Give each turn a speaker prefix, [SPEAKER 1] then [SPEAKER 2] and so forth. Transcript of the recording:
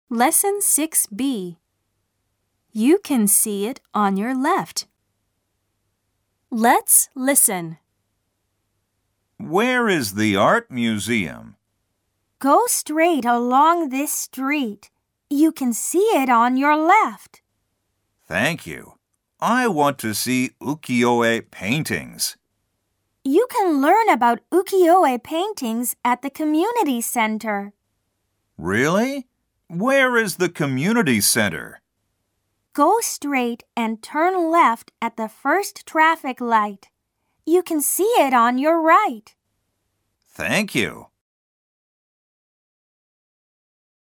[SPEAKER 1] Lesson 6B. You can see it on your left. Let's listen.
[SPEAKER 2] Where is the art museum?
[SPEAKER 3] Go straight along this street. You can see it on your left.
[SPEAKER 2] Thank you. I want to see ukiyo-e paintings.
[SPEAKER 3] You can learn about ukiyo-e paintings at the community center.
[SPEAKER 2] Really? Where is the community center?
[SPEAKER 3] Go straight and turn left at the first traffic light. You can see it on your right.
[SPEAKER 2] Thank you.